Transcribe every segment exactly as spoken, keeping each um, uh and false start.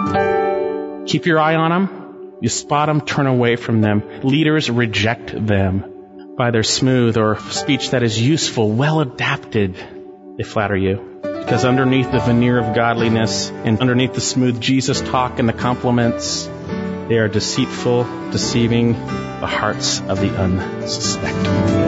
Keep your eye on them. You spot them, turn away from them. Leaders reject them by their smooth or speech that is useful, well adapted. They flatter you. Because underneath the veneer of godliness and underneath the smooth Jesus talk and the compliments, they are deceitful, deceiving the hearts of the unsuspecting.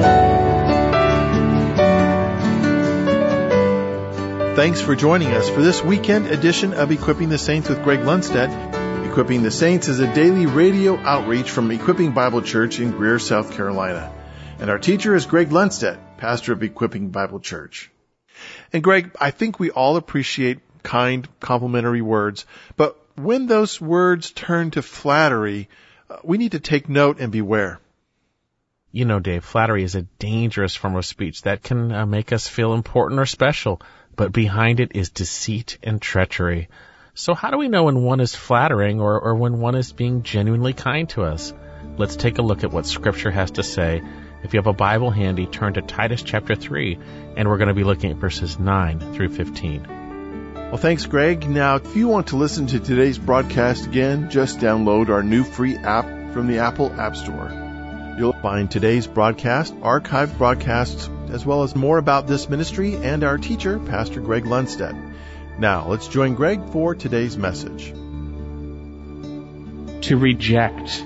Thanks for joining us for this weekend edition of Equipping the Saints with Greg Lundstedt. Equipping the Saints is a daily radio outreach from Equipping Bible Church in Greer, South Carolina. And our teacher is Greg Lundstedt, pastor of Equipping Bible Church. And Greg, I think we all appreciate kind, complimentary words, but when those words turn to flattery, uh, we need to take note and beware. You know, Dave, flattery is a dangerous form of speech that can uh, make us feel important or special, but behind it is deceit and treachery. So how do we know when one is flattering or, or when one is being genuinely kind to us? Let's take a look at what Scripture has to say. If you have a Bible handy, turn to Titus chapter three, and we're going to be looking at verses nine through fifteen. Well, thanks, Greg. Now, if you want to listen to today's broadcast again, just download our new free app from the Apple App Store. You'll find today's broadcast, archived broadcasts, as well as more about this ministry and our teacher, Pastor Greg Lundstedt. Now, let's join Greg for today's message. To reject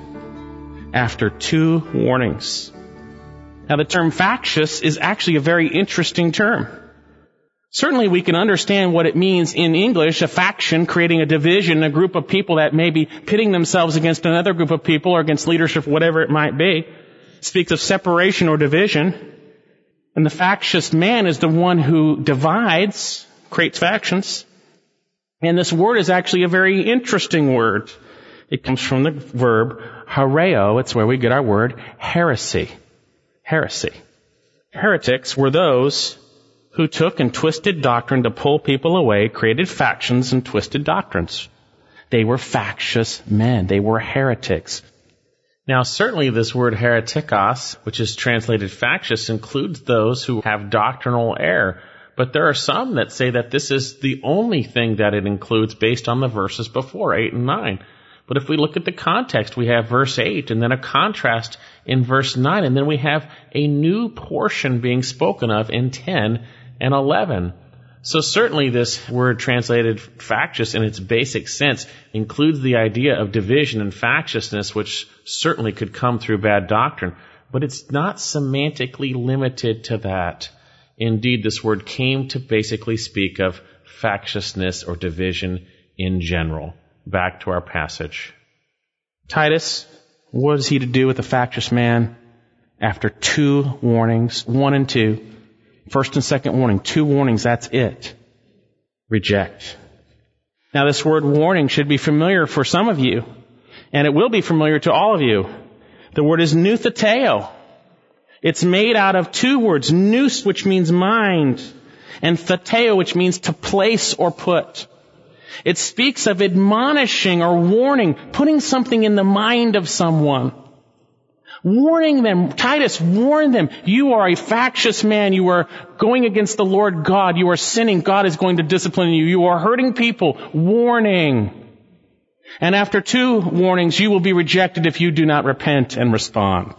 after two warnings. Now, the term factious is actually a very interesting term. Certainly, we can understand what it means in English, a faction, creating a division, a group of people that may be pitting themselves against another group of people or against leadership, whatever it might be. It speaks of separation or division. And the factious man is the one who divides, creates factions. And this word is actually a very interesting word. It comes from the verb hereo. It's where we get our word heresy. Heresy. Heretics were those who took and twisted doctrine to pull people away, created factions and twisted doctrines. They were factious men. They were heretics. Now, certainly this word heretikos, which is translated factious, includes those who have doctrinal error. But there are some that say that this is the only thing that it includes based on the verses before, eight and nine. But if we look at the context, we have verse eight and then a contrast in verse nine, and then we have a new portion being spoken of in ten and eleven. So certainly this word translated factious in its basic sense includes the idea of division and factiousness, which certainly could come through bad doctrine. But it's not semantically limited to that. Indeed, this word came to basically speak of factiousness or division in general. Back to our passage. Titus, what is he to do with a factious man? After two warnings, one and two, first and second warning, two warnings, that's it. Reject. Now this word warning should be familiar for some of you, and it will be familiar to all of you. The word is noutheteo. It's made out of two words, nous, which means mind, and theteo, which means to place or put. It speaks of admonishing or warning, putting something in the mind of someone. Warning them. Titus, warn them. You are a factious man. You are going against the Lord God. You are sinning. God is going to discipline you. You are hurting people. Warning. And after two warnings, you will be rejected if you do not repent and respond.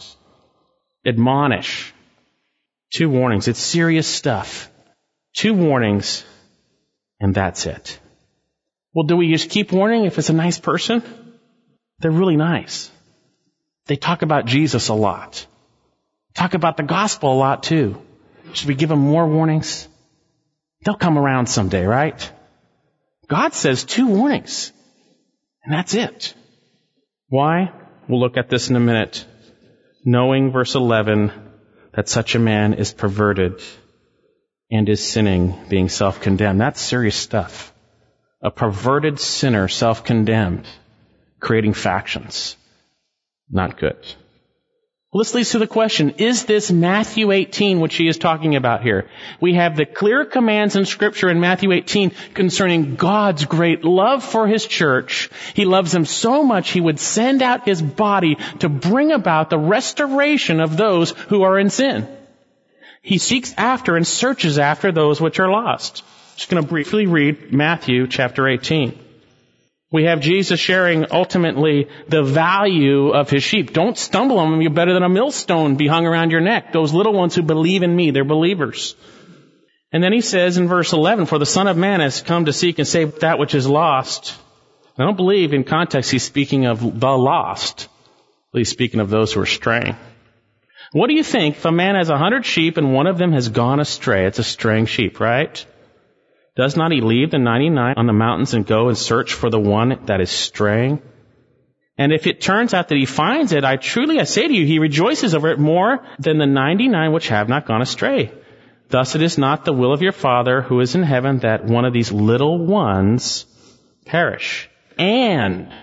Admonish. Two warnings. It's serious stuff. Two warnings, and that's it. Well, do we just keep warning if it's a nice person? They're really nice. They talk about Jesus a lot. Talk about the gospel a lot too. Should we give them more warnings? They'll come around someday, right? God says two warnings, and that's it. Why? We'll look at this in a minute. Knowing, verse eleven, that such a man is perverted and is sinning, being self-condemned. That's serious stuff. A perverted sinner, self-condemned, creating factions. Not good. Well, this leads to the question, is this Matthew eighteen, which he is talking about here? We have the clear commands in Scripture in Matthew eighteen concerning God's great love for His church. He loves them so much He would send out His body to bring about the restoration of those who are in sin. He seeks after and searches after those which are lost. I'm just going to briefly read Matthew chapter eighteen. We have Jesus sharing ultimately the value of his sheep. Don't stumble on them. You're better than a millstone be hung around your neck. Those little ones who believe in me, they're believers. And then he says in verse eleven, for the Son of Man has come to seek and save that which is lost. I don't believe in context he's speaking of the lost. He's speaking of those who are straying. What do you think if a man has a hundred sheep and one of them has gone astray? It's a straying sheep, right? Does not he leave the ninety-nine on the mountains and go and search for the one that is straying? And if it turns out that he finds it, I truly, I say to you, he rejoices over it more than the ninety-nine which have not gone astray. Thus it is not the will of your Father who is in heaven that one of these little ones perish. And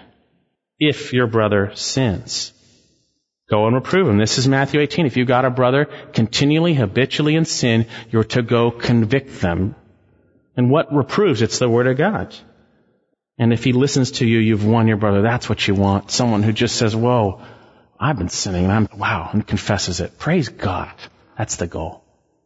if your brother sins, go and reprove him. This is Matthew eighteen. If you've got a brother continually, habitually in sin, you're to go convict them. And what reproves? It's the Word of God. And if he listens to you, you've won your brother. That's what you want. Someone who just says, whoa, I've been sinning. And I'm, wow, and confesses it. Praise God. That's the goal.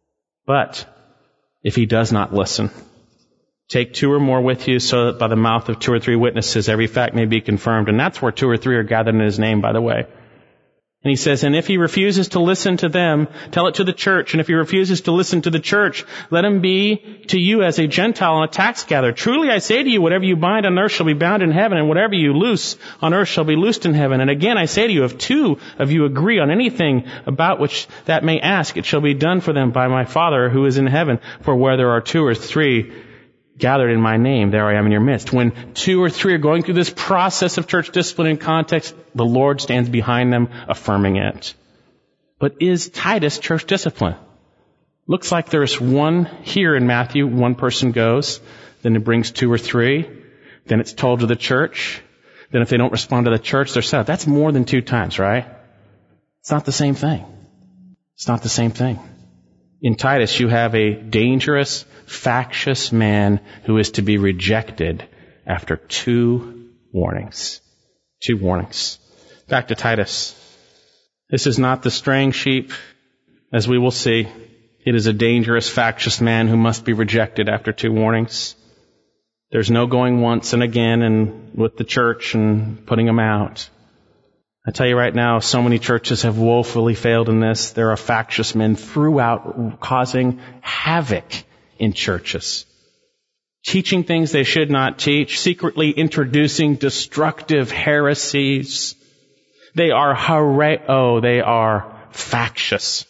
But if he does not listen, take two or more with you so that by the mouth of two or three witnesses every fact may be confirmed. And that's where two or three are gathered in his name, by the way. And he says, and if he refuses to listen to them, tell it to the church. And if he refuses to listen to the church, let him be to you as a Gentile and a tax gatherer. Truly I say to you, whatever you bind on earth shall be bound in heaven, and whatever you loose on earth shall be loosed in heaven. And again I say to you, if two of you agree on anything about which that may ask, it shall be done for them by my Father who is in heaven. For where there are two or three gathered in my name, there I am in your midst. When two or three are going through this process of church discipline in context, the Lord stands behind them, affirming it. But is Titus church discipline? Looks like there's one here in Matthew. One person goes, then it brings two or three, then it's told to the church, then if they don't respond to the church, they're set up. That's more than two times, right? It's not the same thing. It's not the same thing. In Titus, you have a dangerous, factious man who is to be rejected after two warnings. Two warnings. Back to Titus. This is not the straying sheep, as we will see. It is a dangerous, factious man who must be rejected after two warnings. There's no going once and again and with the church and putting them out. I tell you right now, so many churches have woefully failed in this. There are factious men throughout causing havoc in churches. Teaching things they should not teach, secretly introducing destructive heresies. They are hara- oh, they are factious.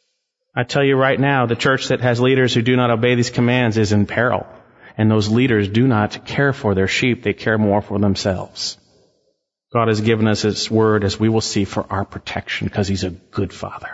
I tell you right now, the church that has leaders who do not obey these commands is in peril. And those leaders do not care for their sheep, they care more for themselves. God has given us His Word, as we will see, for our protection, because He's a good Father.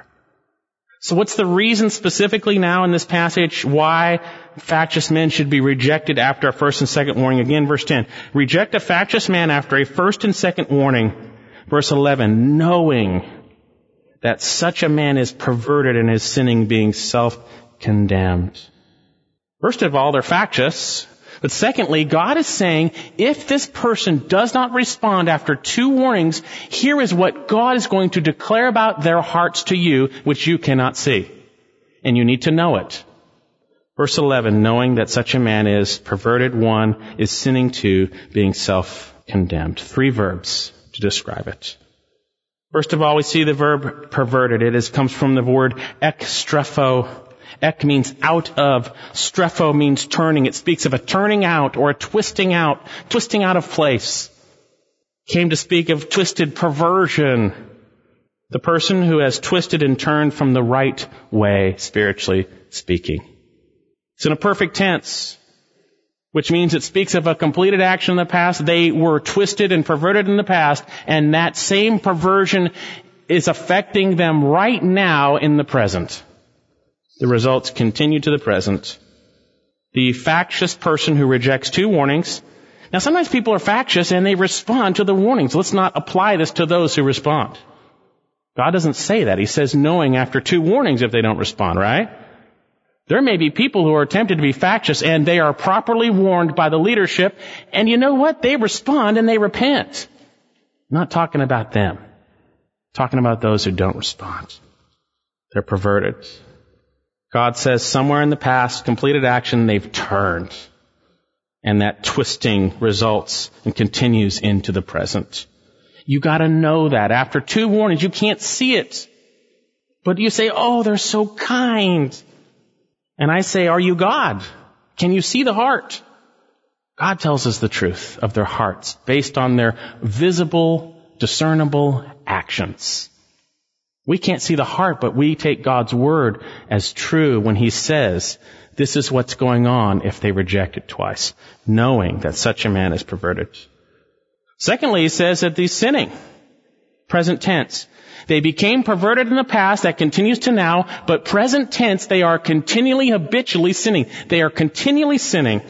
So what's the reason specifically now in this passage why factious men should be rejected after a first and second warning? Again, verse ten. Reject a factious man after a first and second warning. Verse eleven. Knowing that such a man is perverted and is sinning, being self-condemned. First of all, they're factious. But secondly, God is saying, if this person does not respond after two warnings, here is what God is going to declare about their hearts to you, which you cannot see. And you need to know it. Verse eleven, knowing that such a man is perverted, one, is sinning, two, being self-condemned. Three verbs to describe it. First of all, we see the verb perverted. It is, comes from the word ekstrepho. Ek means out of. Strepho means turning. It speaks of a turning out or a twisting out, twisting out of place. Came to speak of twisted perversion. The person who has twisted and turned from the right way, spiritually speaking. It's in a perfect tense, which means it speaks of a completed action in the past. They were twisted and perverted in the past, and that same perversion is affecting them right now in the present. The results continue to the present. The factious person who rejects two warnings. Now, sometimes people are factious and they respond to the warnings. Let's not apply this to those who respond. God doesn't say that. He says knowing after two warnings if they don't respond, right? There may be people who are tempted to be factious and they are properly warned by the leadership. And you know what? They respond and they repent. I'm not talking about them. I'm talking about those who don't respond. They're perverted. God says somewhere in the past, completed action, they've turned. And that twisting results and continues into the present. You gotta know that. After two warnings, you can't see it. But you say, oh, they're so kind. And I say, are you God? Can you see the heart? God tells us the truth of their hearts based on their visible, discernible actions. We can't see the heart, but we take God's word as true when He says, this is what's going on if they reject it twice, knowing that such a man is perverted. Secondly, He says that he's sinning. Present tense. They became perverted in the past, that continues to now, but present tense, they are continually, habitually sinning. They are continually sinning.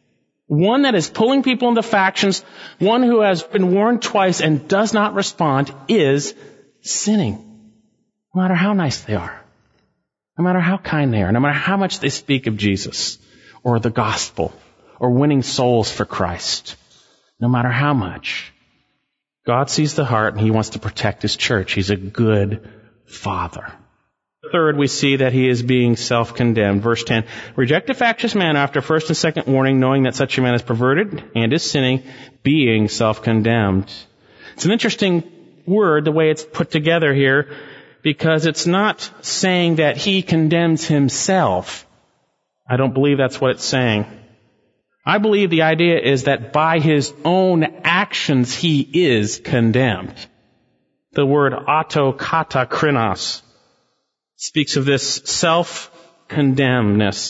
One that is pulling people into factions, one who has been warned twice and does not respond, is sinning. No matter how nice they are, no matter how kind they are, no matter how much they speak of Jesus or the gospel or winning souls for Christ, no matter how much, God sees the heart and He wants to protect His church. He's a good Father. Third, we see that he is being self-condemned. Verse ten, reject a factious man after first and second warning, knowing that such a man is perverted and is sinning, being self-condemned. It's an interesting word, the way it's put together here, because it's not saying that he condemns himself. I don't believe that's what it's saying. I believe the idea is that by his own actions he is condemned. The word autokatakrinos speaks of this self-condemnness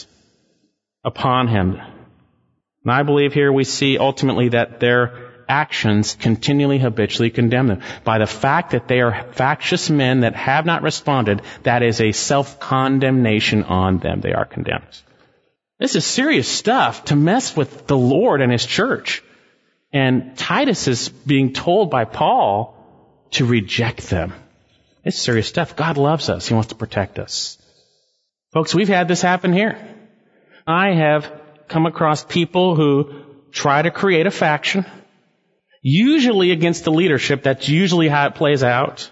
upon him. And I believe here we see ultimately that their actions continually, habitually condemn them. By the fact that they are factious men that have not responded, that is a self-condemnation on them. They are condemned. This is serious stuff to mess with the Lord and His church. And Titus is being told by Paul to reject them. It's serious stuff. God loves us. He wants to protect us. Folks, we've had this happen here. I have come across people who try to create a faction, usually against the leadership. That's usually how it plays out.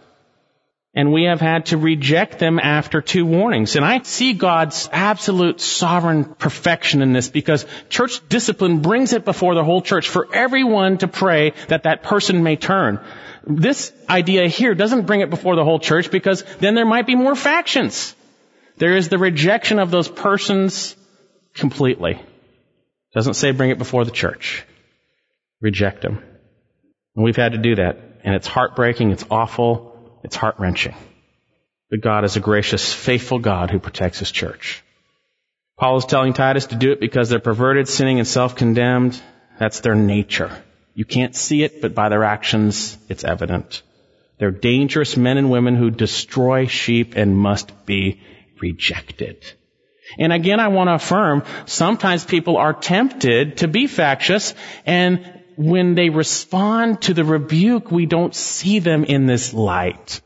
And we have had to reject them after two warnings. And I see God's absolute sovereign perfection in this, because church discipline brings it before the whole church for everyone to pray that that person may turn. This idea here doesn't bring it before the whole church, because then there might be more factions. There is the rejection of those persons completely. Doesn't say bring it before the church. Reject them. And we've had to do that. And it's heartbreaking. It's awful. It's heart-wrenching. But God is a gracious, faithful God who protects His church. Paul is telling Titus to do it because they're perverted, sinning, and self-condemned. That's their nature. You can't see it, but by their actions, it's evident. They're dangerous men and women who destroy sheep and must be rejected. And again, I want to affirm, sometimes people are tempted to be factious, and when they respond to the rebuke, we don't see them in this light.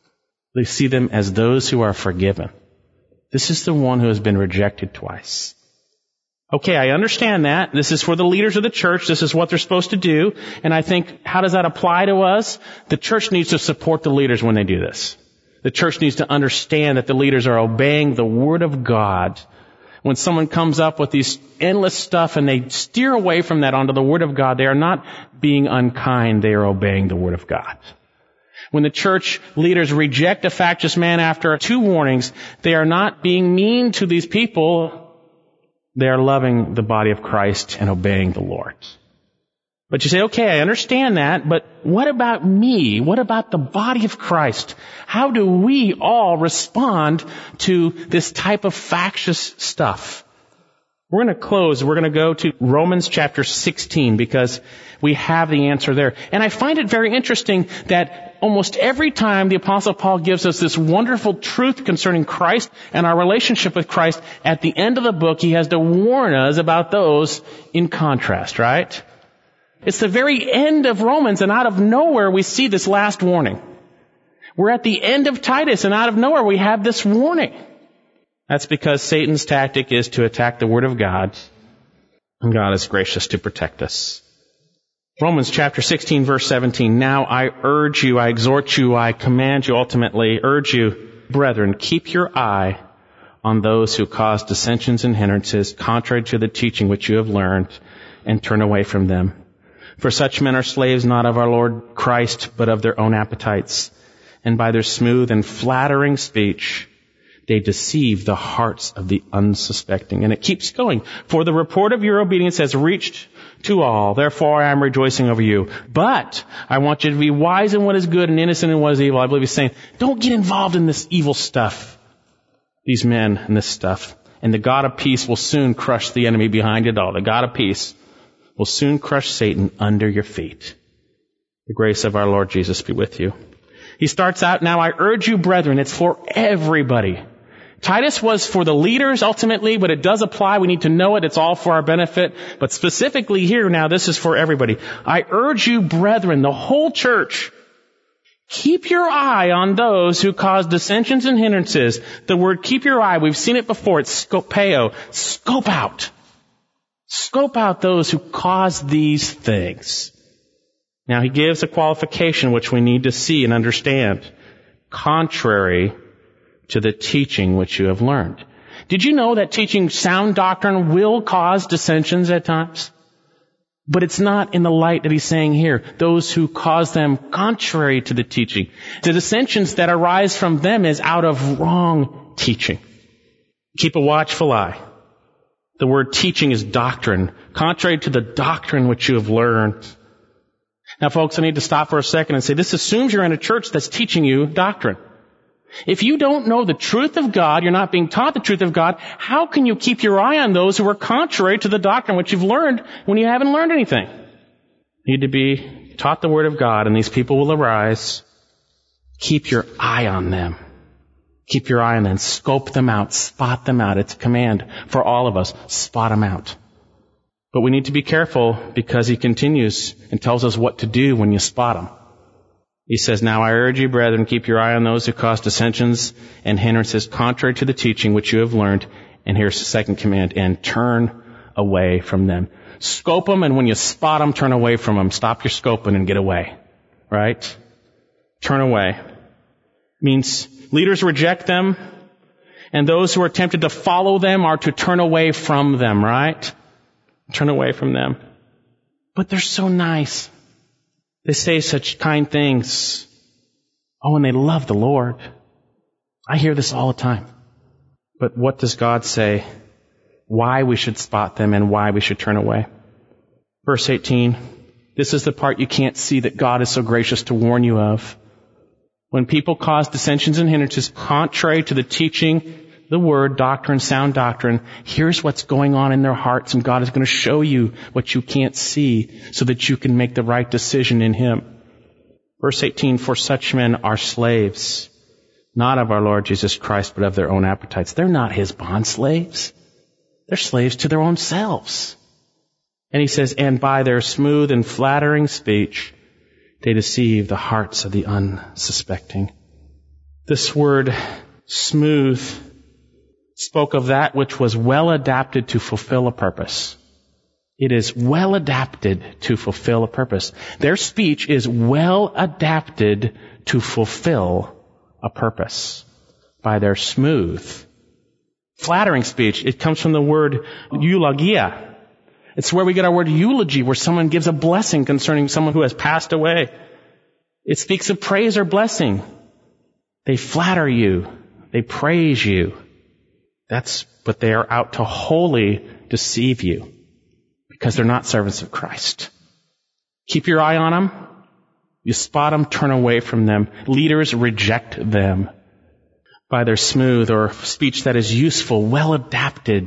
We see them as those who are forgiven. This is the one who has been rejected twice. Okay, I understand that. This is for the leaders of the church. This is what they're supposed to do. And I think, how does that apply to us? The church needs to support the leaders when they do this. The church needs to understand that the leaders are obeying the Word of God. When someone comes up with these endless stuff and they steer away from that onto the Word of God, they are not being unkind. They are obeying the Word of God. When the church leaders reject a factious man after two warnings, they are not being mean to these people. They are loving the body of Christ and obeying the Lord. But you say, okay, I understand that, but what about me? What about the body of Christ? How do we all respond to this type of factious stuff? We're going to close. We're going to go to Romans chapter sixteen, because we have the answer there. And I find it very interesting that almost every time the Apostle Paul gives us this wonderful truth concerning Christ and our relationship with Christ, at the end of the book, he has to warn us about those in contrast, right? It's the very end of Romans, and out of nowhere we see this last warning. We're at the end of Titus, and out of nowhere we have this warning. That's because Satan's tactic is to attack the Word of God, and God is gracious to protect us. Romans chapter sixteen, verse seventeen, now I urge you, I exhort you, I command you, ultimately urge you, brethren, keep your eye on those who cause dissensions and hindrances, contrary to the teaching which you have learned, and turn away from them. For such men are slaves not of our Lord Christ, but of their own appetites. And by their smooth and flattering speech, they deceive the hearts of the unsuspecting. And it keeps going. For the report of your obedience has reached to all. Therefore I am rejoicing over you. But I want you to be wise in what is good and innocent in what is evil. I believe he's saying, don't get involved in this evil stuff. These men and this stuff. And the God of peace will soon crush the enemy behind it all. The God of peace will soon crush Satan under your feet. The grace of our Lord Jesus be with you. He starts out, now I urge you, brethren, it's for everybody. Titus was for the leaders ultimately, but it does apply. We need to know it. It's all for our benefit. But specifically here now, this is for everybody. I urge you, brethren, the whole church, keep your eye on those who cause dissensions and hindrances. The word keep your eye, we've seen it before. It's skopeo. Scope out. Scope out those who cause these things. Now he gives a qualification which we need to see and understand. Contrary to the teaching which you have learned. Did you know that teaching sound doctrine will cause dissensions at times? But it's not in the light that he's saying here. Those who cause them contrary to the teaching. The dissensions that arise from them is out of wrong teaching. Keep a watchful eye. The word teaching is doctrine. Contrary to the doctrine which you have learned. Now folks, I need to stop for a second and say this assumes you're in a church that's teaching you doctrine. If you don't know the truth of God, you're not being taught the truth of God, how can you keep your eye on those who are contrary to the doctrine which you've learned when you haven't learned anything? You need to be taught the Word of God, and these people will arise. Keep your eye on them. Keep your eye on them. Scope them out. Spot them out. It's a command for all of us. Spot them out. But we need to be careful because he continues and tells us what to do when you spot them. He says, now I urge you, brethren, keep your eye on those who cause dissensions and hindrances contrary to the teaching which you have learned. And here's the second command, and turn away from them. Scope them, and when you spot them, turn away from them. Stop your scoping and get away. Right? Turn away. Means leaders reject them, and those who are tempted to follow them are to turn away from them, right? Turn away from them. But they're so nice. They say such kind things. Oh, and they love the Lord. I hear this all the time. But what does God say? Why we should spot them and why we should turn away. Verse eighteen. This is the part you can't see that God is so gracious to warn you of. When people cause dissensions and hindrances contrary to the teaching, the word, doctrine, sound doctrine, here's what's going on in their hearts, and God is going to show you what you can't see so that you can make the right decision in Him. Verse eighteen, for such men are slaves, not of our Lord Jesus Christ, but of their own appetites. They're not His bond slaves. They're slaves to their own selves. And he says, and by their smooth and flattering speech, they deceive the hearts of the unsuspecting. This word, smooth, spoke of that which was well adapted to fulfill a purpose. It is well adapted to fulfill a purpose. Their speech is well adapted to fulfill a purpose by their smooth, flattering speech. It comes from the word eulogia. It's where we get our word eulogy, where someone gives a blessing concerning someone who has passed away. It speaks of praise or blessing. They flatter you. They praise you. That's what they are out to wholly deceive you, because they're not servants of Christ. Keep your eye on them. You spot them, turn away from them. Leaders reject them by their smooth or speech that is useful, well adapted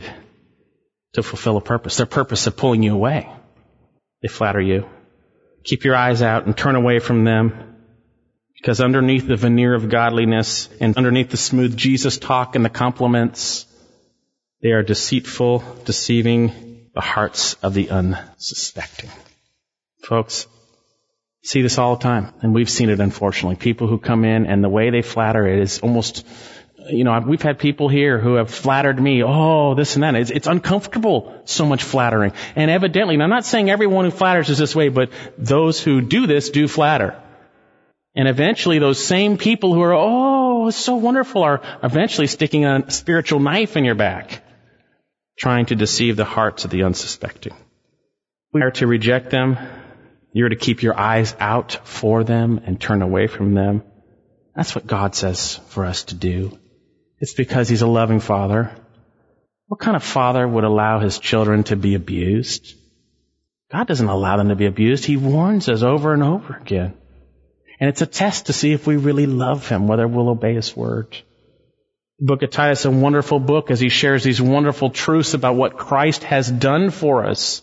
to fulfill a purpose. Their purpose of pulling you away. They flatter you. Keep your eyes out and turn away from them, because underneath the veneer of godliness and underneath the smooth Jesus talk and the compliments, they are deceitful, deceiving the hearts of the unsuspecting. Folks, see this all the time, and we've seen it, unfortunately. People who come in and the way they flatter it is almost, you know, we've had people here who have flattered me. Oh, this and that. It's, it's uncomfortable, so much flattering. And evidently, and I'm not saying everyone who flatters is this way, but those who do this do flatter. And eventually those same people who are, oh, it's so wonderful, are eventually sticking a spiritual knife in your back, trying to deceive the hearts of the unsuspecting. We are to reject them. You're to keep your eyes out for them and turn away from them. That's what God says for us to do. It's because He's a loving Father. What kind of father would allow his children to be abused? God doesn't allow them to be abused. He warns us over and over again. And it's a test to see if we really love Him, whether we'll obey His word. The book of Titus is a wonderful book as he shares these wonderful truths about what Christ has done for us.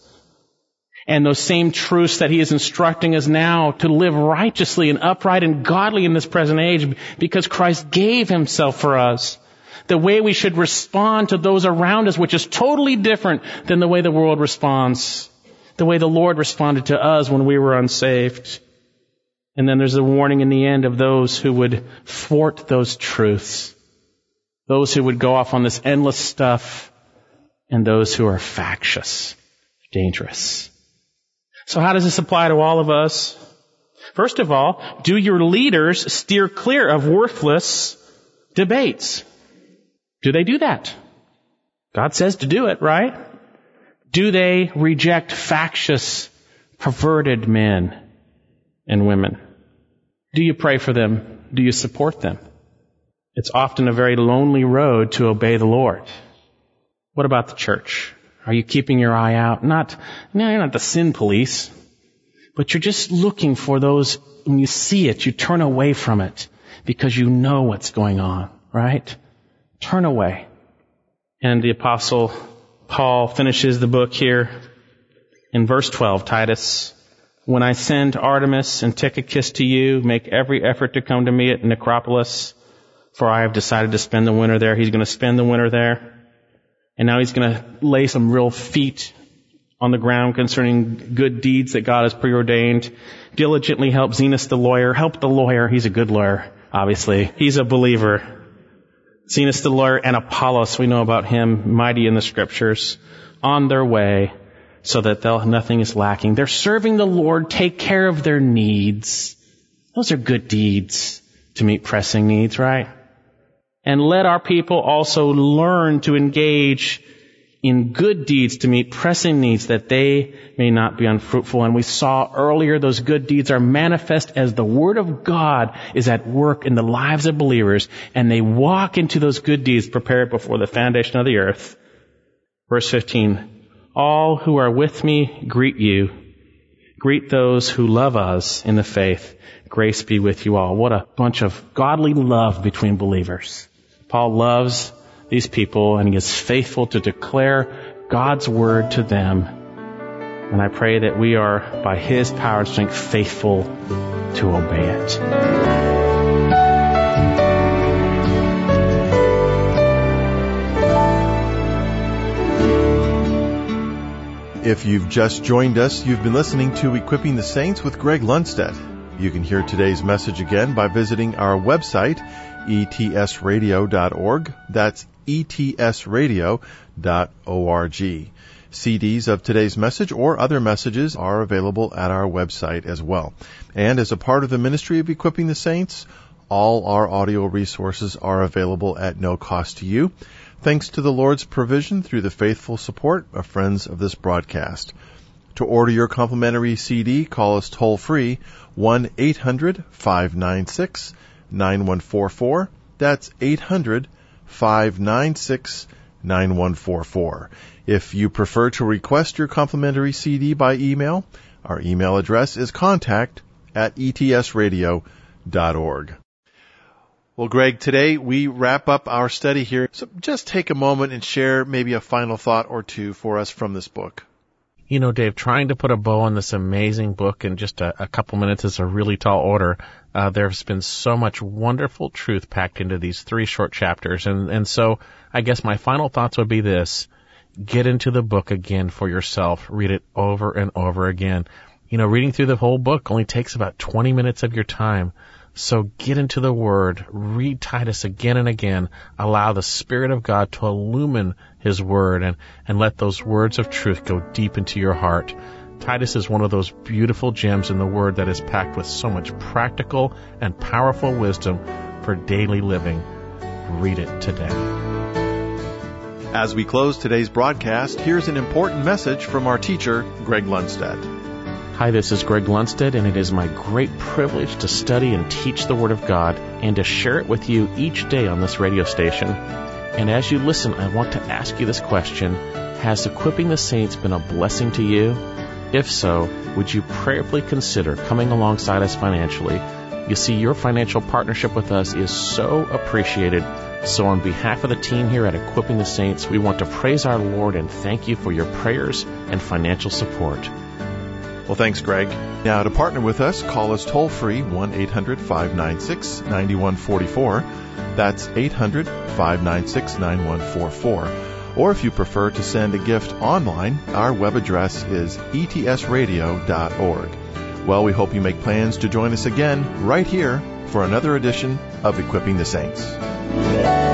And those same truths that He is instructing us now to live righteously and upright and godly in this present age because Christ gave Himself for us. The way we should respond to those around us, which is totally different than the way the world responds. The way the Lord responded to us when we were unsaved. And then there's a warning in the end of those who would thwart those truths. Those who would go off on this endless stuff. And those who are factious, dangerous. So how does this apply to all of us? First of all, do your leaders steer clear of worthless debates? Do they do that? God says to do it, right? Do they reject factious, perverted men and women? Do you pray for them? Do you support them? It's often a very lonely road to obey the Lord. What about the church? Are you keeping your eye out? Not, no, you're not the sin police, but you're just looking for those, when you see it, you turn away from it because you know what's going on, right? Turn away. And the Apostle Paul finishes the book here in verse twelve, Titus. When I send Artemas and Tychicus to you, make every effort to come to me at Nicopolis, for I have decided to spend the winter there. He's going to spend the winter there. And now he's going to lay some real feet on the ground concerning good deeds that God has preordained. Diligently help Zenas the lawyer. Help the lawyer. He's a good lawyer, obviously. He's a believer. Zenas the lawyer and Apollos, we know about him, mighty in the Scriptures, on their way so that nothing is lacking. They're serving the Lord, take care of their needs. Those are good deeds to meet pressing needs, right? And let our people also learn to engage in good deeds to meet pressing needs that they may not be unfruitful. And we saw earlier those good deeds are manifest as the Word of God is at work in the lives of believers, and they walk into those good deeds prepared before the foundation of the earth. Verse fifteen, all who are with me greet you. Greet those who love us in the faith. Grace be with you all. What a bunch of godly love between believers. Paul loves these people, and he is faithful to declare God's word to them. And I pray that we are, by His power and strength, faithful to obey it. If you've just joined us, you've been listening to Equipping the Saints with Greg Lundstedt. You can hear today's message again by visiting our website, e t s radio dot org. That's e t s radio dot org. C Ds of today's message or other messages are available at our website as well. And as a part of the ministry of Equipping the Saints, all our audio resources are available at no cost to you, thanks to the Lord's provision through the faithful support of friends of this broadcast. To order your complimentary C D, call us toll-free, one eight hundred five nine six nine one four four. That's eight hundred five nine six nine one four four. If you prefer to request your complimentary C D by email, our email address is contact at e t s radio dot org. Well, Greg, today we wrap up our study here. So just take a moment and share maybe a final thought or two for us from this book. You know, Dave, trying to put a bow on this amazing book in just a, a couple minutes is a really tall order. Uh, there's been so much wonderful truth packed into these three short chapters. And, and so I guess my final thoughts would be this. Get into the book again for yourself. Read it over and over again. You know, reading through the whole book only takes about twenty minutes of your time. So get into the Word, read Titus again and again, allow the Spirit of God to illumine His Word, and, and let those words of truth go deep into your heart. Titus is one of those beautiful gems in the Word that is packed with so much practical and powerful wisdom for daily living. Read it today. As we close today's broadcast, here's an important message from our teacher, Greg Lundstedt. Hi, this is Greg Lundstedt, and it is my great privilege to study and teach the Word of God and to share it with you each day on this radio station. And as you listen, I want to ask you this question: has Equipping the Saints been a blessing to you? If so, would you prayerfully consider coming alongside us financially? You see, your financial partnership with us is so appreciated. So on behalf of the team here at Equipping the Saints, we want to praise our Lord and thank you for your prayers and financial support. Well, thanks, Greg. Now, to partner with us, call us toll-free, one eight hundred five nine six nine one four four. That's eight hundred five nine six nine one four four. Or if you prefer to send a gift online, our web address is e t s radio dot org. Well, we hope you make plans to join us again right here for another edition of Equipping the Saints.